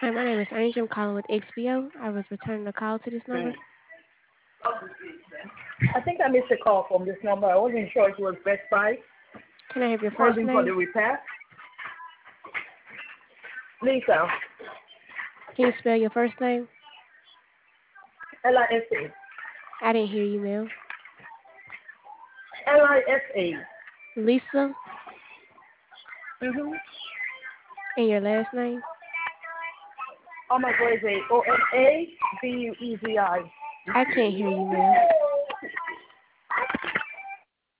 Hi, my name is Angel. I'm calling with XBO. I was returning a call to this number. I think I missed a call from this number. I wasn't sure it was Best Buy. Can I have your first Calling for the name? repair. Lisa, Can you spell your first name? Lisa, I didn't hear you, ma'am. Lisa. Lisa, Mm-hmm. and your last name? Oh my God, is it OMABUEZI? I can't hear you, ma'am.